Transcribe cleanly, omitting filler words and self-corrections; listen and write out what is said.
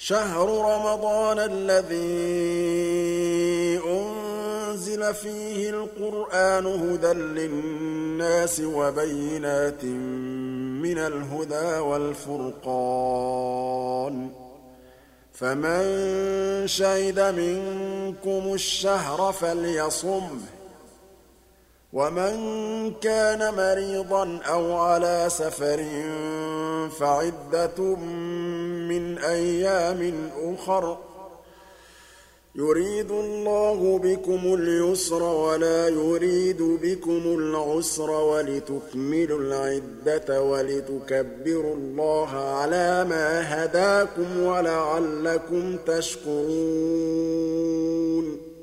شهر رمضان الذي أنزل فيه القرآن هدى للناس وبينات من الهدى والفرقان فمن شهد منكم الشهر فليصمه ومن كان مريضا أو على سفر فعدة من أيام أخر يريد الله بكم اليسر ولا يريد بكم العسر ولتكملوا العدة ولتكبروا الله على ما هداكم ولعلكم تشكرون